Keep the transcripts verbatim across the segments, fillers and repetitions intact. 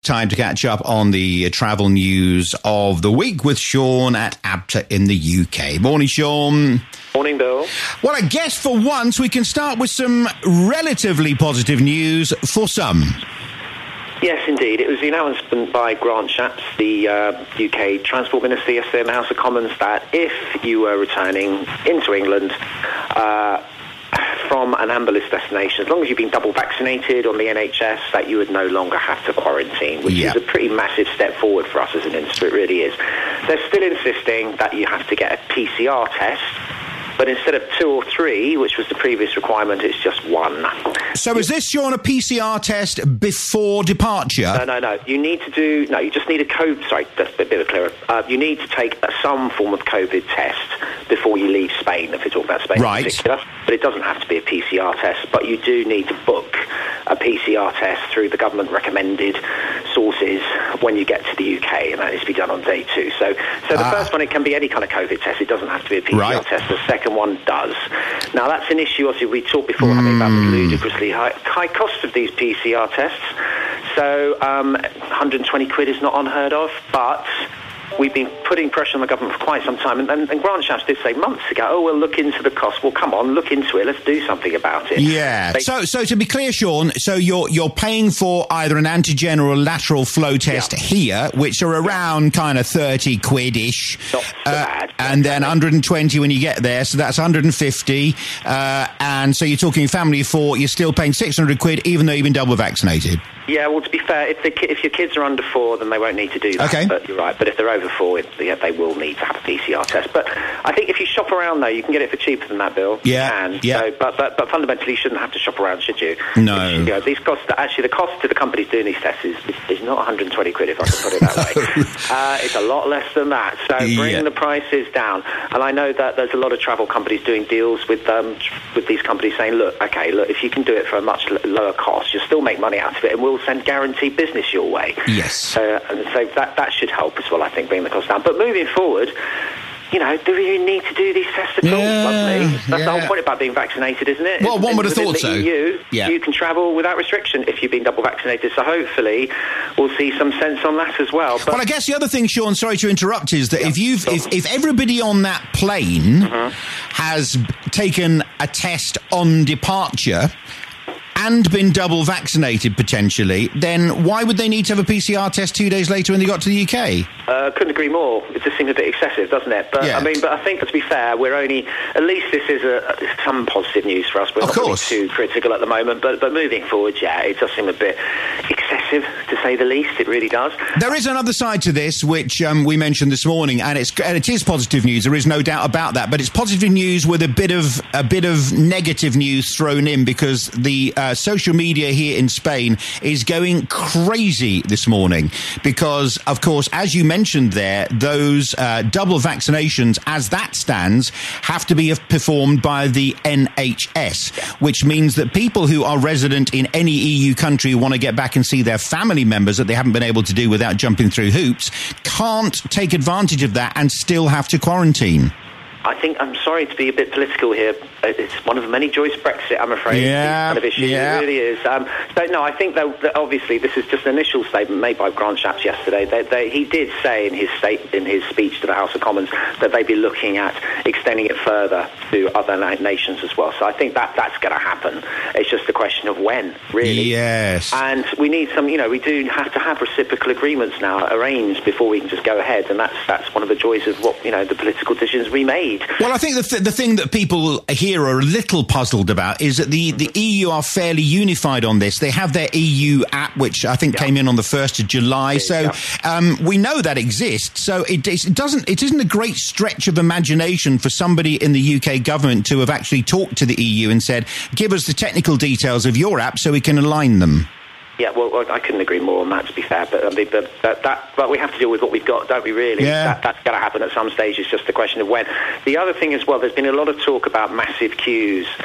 Time to catch up on the travel news of the week with Sean at ABTA in the U K. Morning, Sean. Morning, Bill. Well, I guess for once we can start with some relatively positive news for some. Yes, indeed. It was the announcement by Grant Shapps, the uh, U K Transport Minister, yesterday in the House of Commons, that if you were returning into England uh, from an amber list destination, as long as you've been double vaccinated on the N H S, that you would no longer have to quarantine, which yeah. is a pretty massive step forward for us as an industry. It really is. They're still insisting that you have to get a P C R test, but instead of two or three, which was the previous requirement, it's just one. So is this, Sean, a P C R test before departure? No, no, no. You need to do... No, you just need a COVID... Sorry, that's a bit clearer. Uh, you need to take some form of COVID test before you leave Spain, if you're talking about Spain right. in particular. But it doesn't have to be a P C R test, but you do need to book a P C R test through the government-recommended sources when you get to the U K, and that needs to be done on day two. So so the ah. first one, it can be any kind of COVID test. It doesn't have to be a P C R right. test. The second one does. Now, that's an issue, obviously, we talked before mm. having about the ludicrously high, high cost of these P C R tests. So um, one hundred twenty quid is not unheard of, but we've been putting pressure on the government for quite some time, and, and, and Grant Shapps did say months ago, oh, we'll look into the cost. Well, come on, look into it. Let's do something about it. Yeah. They, so, so to be clear, Sean, so you're you're paying for either an antigen or a lateral flow test yeah. here, which are around kind of thirty quid-ish. Not so uh, bad. And then one hundred twenty when you get there, so that's one hundred fifty. Uh, and so you're talking family of four, you're still paying six hundred quid, even though you've been double vaccinated. Yeah, well, to be fair, if, the, if your kids are under four, then they won't need to do that. Okay. But you're right. But if they're over four, it, yeah, they will need to have a P C R test. But I think if you shop around, though, you can get it for cheaper than that, Bill. Yeah. You can. Yeah. So, but, but but fundamentally, you shouldn't have to shop around, should you? No. You know, these costs, actually, the cost to the companies doing these tests is, is, is not one hundred twenty quid, if I can put it that way. uh, it's a lot less than that. So bring yeah. the prices down. And I know that there's a lot of travel companies doing deals with um, with these companies saying, look, okay, look, if you can do it for a much l- lower cost, you'll still make money out of it, and we'll send guaranteed business your way. Yes. So, and so that that should help as well, I think, bring the cost down. But moving forward, you know, do you need to do these tests at all? Yeah, Lovely. That's yeah. the whole point about being vaccinated, isn't it? Well, one would have Within thought the so. E U, yeah. you can travel without restriction if you've been double vaccinated. So hopefully we'll see some sense on that as well. But well, I guess the other thing, Sean, sorry to interrupt, is that yeah, if you've sure. if, if everybody on that plane mm-hmm. has taken a test on departure and been double vaccinated potentially, then why would they need to have a P C R test two days later when they got to the U K? Uh, couldn't agree more. It just seems a bit excessive, doesn't it? But yeah. I mean, but I think, to be fair, we're only, at least this is a, some positive news for us. We're of not course. really too critical at the moment, but but moving forward, yeah, it does seem a bit excessive, to say the least. It really does. There is another side to this, which um, we mentioned this morning, and it's and it is positive news. There is no doubt about that. But it's positive news with a bit of a bit of negative news thrown in, because the uh, social media here in Spain is going crazy this morning, because, of course, as you mentioned there, those uh, double vaccinations, as that stands, have to be performed by the N H S, which means that people who are resident in any E U country who want to get back and see their family members that they haven't been able to do without jumping through hoops can't take advantage of that and still have to quarantine. I think, I'm sorry to be a bit political here, it's one of the many joys of Brexit, I'm afraid. Yeah, kind of issue. yeah. It really is. Um, so, no, I think that, that obviously this is just an initial statement made by Grant Shapps yesterday. They, they, he did say in his state, in his speech to the House of Commons that they'd be looking at extending it further to other na- nations as well. So I think that that's going to happen. It's just a question of when, really. Yes. And we need some, you know, we do have to have reciprocal agreements now arranged before we can just go ahead. And that's that's one of the joys of what, you know, the political decisions we made. Well, I think the, th- the thing that people here are a little puzzled about is that the, the E U are fairly unified on this. They have their E U app, which I think yeah. came in on the first of July. So yeah. um, we know that exists. So it, it doesn't. It isn't a great stretch of imagination for somebody in the U K government to have actually talked to the E U and said, "Give us the technical details of your app so we can align them." Yeah, well, I couldn't agree more on that, to be fair. But, I mean, but, but that, but we have to deal with what we've got, don't we, really? Yeah. That, that's going to happen at some stage. It's just a question of when. The other thing as well, there's been a lot of talk about massive queues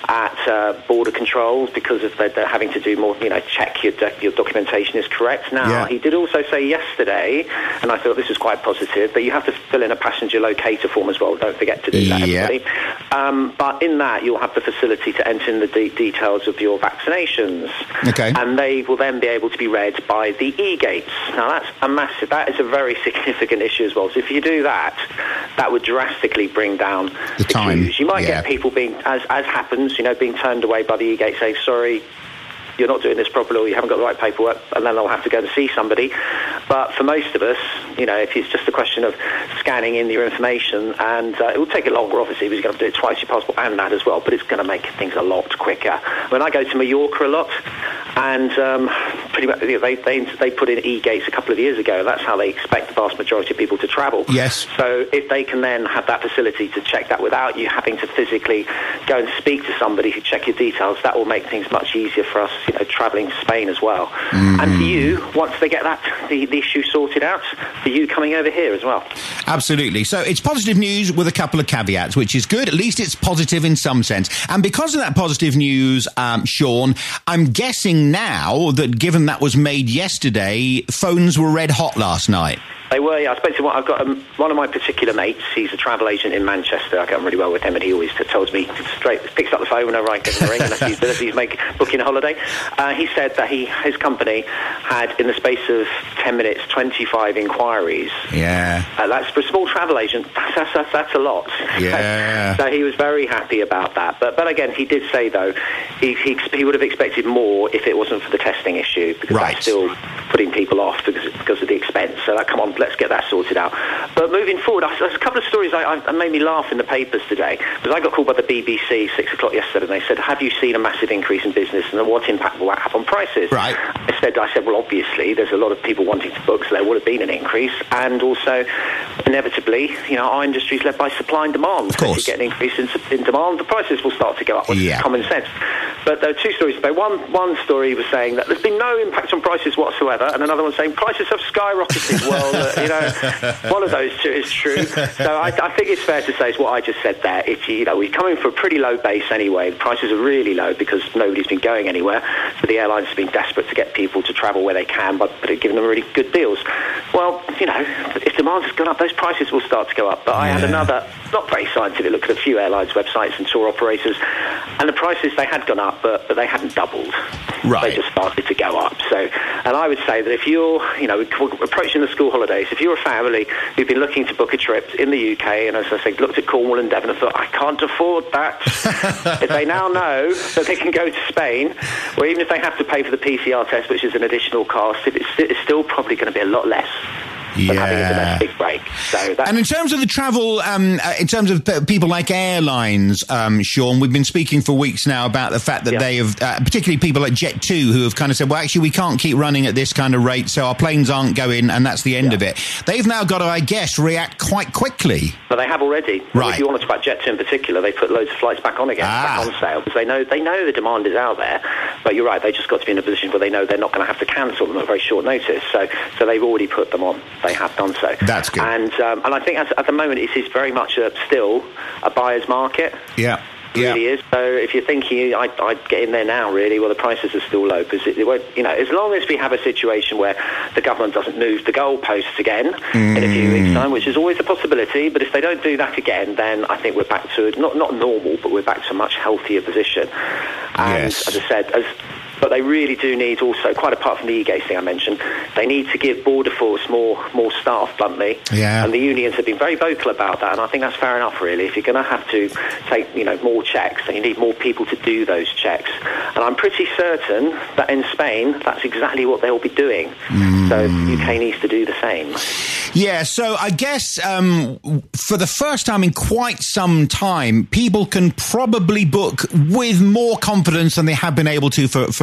at uh, border controls because of the, they're having to do more, you know, check your doc- your documentation is correct. Now, yeah. he did also say yesterday, and I thought this was quite positive, that you have to fill in a passenger locator form as well. Don't forget to do that, yeah. everybody. Um, but in that, you'll have the facility to enter in the de- details of your vaccinations. Okay. And they will then be able to be read by the e-gates. Now, that's a massive, that is a very significant issue as well. So if you do that, that would drastically bring down the, the time. queues. You might yeah. get people being, as as happens, you know, being turned away by the e-gate saying, sorry, you're not doing this properly, or you haven't got the right paperwork, and then they'll have to go and see somebody. But for most of us, you know, if it's just a question of scanning in your information, and uh, it will take it longer, obviously, because you're going to do it twice your passport and that as well, but it's going to make things a lot quicker. When I go to Mallorca a lot, and um, pretty much, you know, they, they they put in e-gates a couple of years ago, and that's how they expect the vast majority of people to travel. Yes. So if they can then have that facility to check that without you having to physically go and speak to somebody who check your details, that will make things much easier for us, you know, travelling to Spain as well. Mm-hmm. And for you, once they get that the, the issue sorted out, for you coming over here as well. Absolutely. So it's positive news with a couple of caveats, which is good. At least it's positive in some sense. And because of that positive news, um, Sean, I'm guessing now that given that was made yesterday, phones were red hot last night. They were, yeah. I spoke to one, I've got um, one of my particular mates. He's a travel agent in Manchester. I get on really well with him, and he always t- tells me straight, picks up the phone whenever I get in the ring, unless he's, unless he's make, booking a holiday. Uh, he said that he his company had, in the space of ten minutes, twenty-five inquiries. Yeah. Uh, that's for a small travel agent. That's that's, that's, that's a lot. Yeah. So he was very happy about that. But but again, he did say though, he he, he would have expected more if it wasn't for the testing issue, because right. that's still putting people off because because of the expense. So that, come on. Let's get that sorted out. But moving forward, there's a couple of stories I, I made me laugh in the papers today, because I got called by the B B C six o'clock yesterday, and they said, "Have you seen a massive increase in business, and what impact will that have on prices?" Right. I said, "I said, well, obviously, there's a lot of people wanting to book, so there would have been an increase, and also, inevitably, you know, our industry is led by supply and demand. Of course. If you get an increase in, in demand, the prices will start to go up, which yeah. is common sense." But there are two stories today. One one story was saying that there's been no impact on prices whatsoever, and another one saying prices have skyrocketed. Well, uh, you know, one of those two is true. So I, I think it's fair to say it's what I just said there. It's, you know, we're coming from a pretty low base anyway. The prices are really low because nobody's been going anywhere. So the airlines have been desperate to get people to travel where they can, but, but giving them really good deals. Well, you know, if demand has gone up, those prices will start to go up. But I yeah. had another, not very scientific look at a few airlines' websites and tour operators, and the prices, they had gone up, but, but they hadn't doubled. Right. They just started to go up. So, and I would say that if you're, you know, approaching the school holidays, if you're a family who've been looking to book a trip in the U K, and as I said, looked at Cornwall and Devon and thought, I can't afford that. If they now know that they can go to Spain, or even if they have to pay for the P C R test, which is an additional cost, it's, it's still probably going to be a lot less. Yeah. Having a domestic break. So that, and in terms of the travel, um, uh, in terms of p- people like airlines, um, Sean, we've been speaking for weeks now about the fact that yeah. they have, uh, particularly people like Jet two, who have kind of said, well, actually, we can't keep running at this kind of rate, so our planes aren't going, and that's the end yeah. of it. They've now got to, I guess, react quite quickly. But they have already. Right. If you want to talk about Jet two in particular, they put loads of flights back on again, ah. back on sale, because they know they know the demand is out there. But you're right, they just got to be in a position where they know they're not going to have to cancel them at very short notice. So, so they've already put them on. They have done so. That's good. And um, and I think as, at the moment it is very much a, still a buyer's market. Yeah. It really yeah. is. So if you're thinking, I, I'd get in there now, really, well, the prices are still low, because it, it won't, you know, as long as we have a situation where the government doesn't move the goalposts again mm. in a few weeks' time, which is always a possibility, but if they don't do that again, then I think we're back to, not, not normal, but we're back to a much healthier position. And yes. as I said, as But they really do need also, quite apart from the e-gates thing I mentioned, they need to give Border Force more more staff, bluntly. Yeah. And the unions have been very vocal about that, and I think that's fair enough, really. If you're going to have to take, you know, more checks, then you need more people to do those checks. And I'm pretty certain that in Spain, that's exactly what they'll be doing. Mm. So the U K needs to do the same. Yeah, so I guess um, for the first time in quite some time, people can probably book with more confidence than they have been able to for, for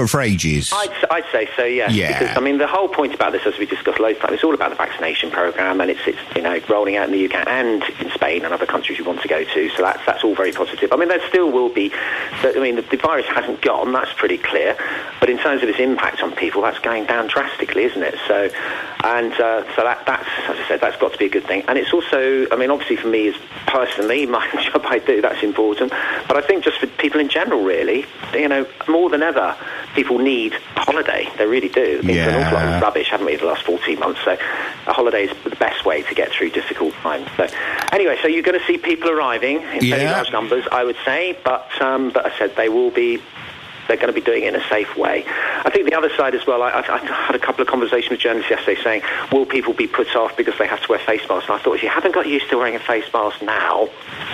for, for ages. I'd, I'd say so, yes. Yeah. Because, I mean, the whole point about this, as we discussed loads of times, it's all about the vaccination programme, and it's, it's, you know, rolling out in the U K and in Spain and other countries you want to go to, so that's, that's all very positive. I mean, there still will be, I mean, the, the virus hasn't gone, that's pretty clear, but in terms of its impact on people, that's going down drastically, isn't it? So, and uh, so that, that's, as I said, that's got to be a good thing. And it's also, I mean, obviously for me, as personally, my job I do, that's important, but I think just for people in general, really, you know, more than ever, people need a holiday. They really do. It's yeah. an awful lot of rubbish, haven't we, the last fourteen months? So a holiday is the best way to get through difficult times. So anyway, so you're going to see people arriving in yeah. very large numbers, I would say, but um, but I said they will be. They're going to be doing it in a safe way. I think the other side as well, I, I, I had a couple of conversations with journalists yesterday saying, will people be put off because they have to wear face masks? And I thought, if you haven't got used to wearing a face mask now,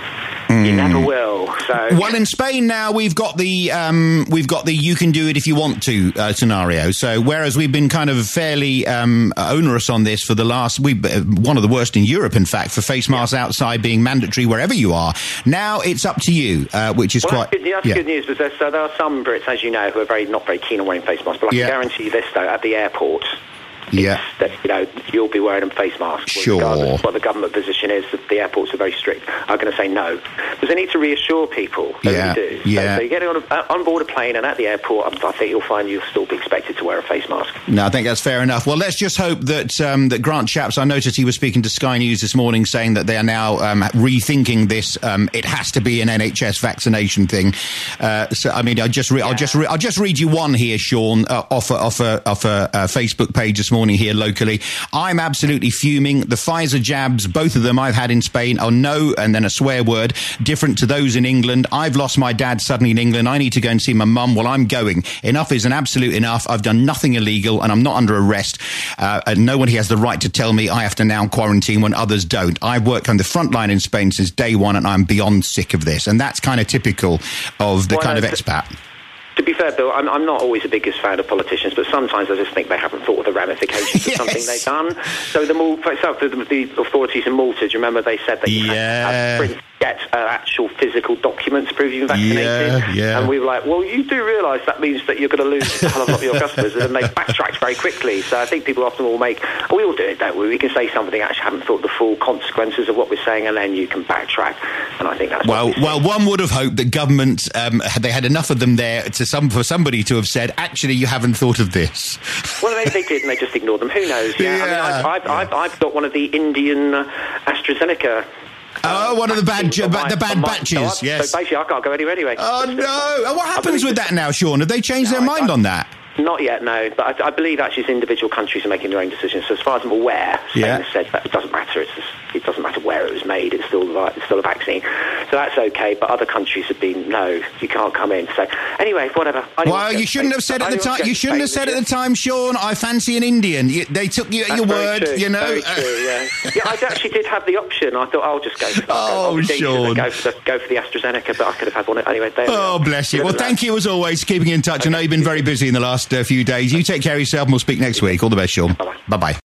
mm. you never will. So, well, in Spain now we've got the um, we've got the you can do it if you want to uh, scenario. So whereas we've been kind of fairly um, onerous on this for the last, we uh, one of the worst in Europe, in fact, for face masks yeah. outside being mandatory wherever you are. Now it's up to you, uh, which is well, quite that's good, that's yeah. good news. Because there, there are some Brits, as you know, who are very not very keen on wearing face masks. But I yeah. can guarantee you this, though, at the airport. Yeah, that, you know, you'll be wearing a face mask. Sure. Regardless of what the government position is, that the airports are very strict. I'm going to say no. Because they need to reassure people. They yeah. really do. Yeah. So, so you get on, a, uh, on board a plane and at the airport, I think you'll find you'll still be expected to wear a face mask. No, I think that's fair enough. Well, let's just hope that um, that Grant Shapps, I noticed he was speaking to Sky News this morning saying that they are now um, rethinking this. Um, it has to be an N H S vaccination thing. Uh, so, I mean, I just re- yeah. I'll just re- I'll just read you one here, Sean, uh, off a, off a, off a, a Facebook page this morning here locally. I'm absolutely fuming. The Pfizer jabs, both of them I've had in Spain, are no, and then a swear word, different to those in England. I've lost my dad suddenly in England. I need to go and see my mum. Well, I'm going. Enough is an absolute enough. I've done nothing illegal and I'm not under arrest. Uh, and no one here has the right to tell me I have to now quarantine when others don't. I've worked on the front line in Spain since day one and I'm beyond sick of this. And that's kind of typical of the well, kind of expat. To be fair, Bill, I'm, I'm not always the biggest fan of politicians, but sometimes I just think they haven't thought of the ramifications yes. of something they've done. So the, for example, the, the authorities in Malta, do you remember they said that you yeah. had to print, get uh, actual physical documents to prove you've been vaccinated? Yeah, yeah. And we were like, well, you do realise that means that you're going to lose a hell of a lot of your customers, and they backtracked very quickly. So I think people often will make, oh, we all do it, don't we? We can say something, actually haven't thought the full consequences of what we're saying, and then you can backtrack. And I think that's well, well, one would have hoped that government, um, they had enough of them there to some for somebody to have said, actually, you haven't thought of this. Well, maybe they did, and they just ignored them. Who knows? Yeah, yeah. I mean, I've, I've, yeah. I've, I've got one of the Indian uh, AstraZeneca. Oh, uh, one of the bad, uh, the bad batches. So yes. So basically, I can't go anywhere anyway. Oh no! What happens with that now, Sean? Have they changed no, their mind I, on that? Not yet, no. But I, I believe actually individual countries are making their own decisions. So as far as I'm aware, Spain yeah. has said that it doesn't matter. It's just, it doesn't matter where it was made. It's still it's still a vaccine. So that's okay. But other countries have been no, you can't come in. So anyway, whatever. Well, you shouldn't have said at the time. You shouldn't have said at the time, Sean. I fancy an Indian. You, they took you at your word. True, you know. Very true, yeah. yeah, I actually did have the option. I thought I'll just go. For, I'll oh, go, Sean. Go for, the, go for the AstraZeneca, but I could have had one anyway. There oh, bless you. Well, thank you as always, keeping in touch. Okay. I know you've been very busy in the last uh, few days. You take care of yourself, and we'll speak next week. All the best, Sean. Bye-bye. Bye-bye.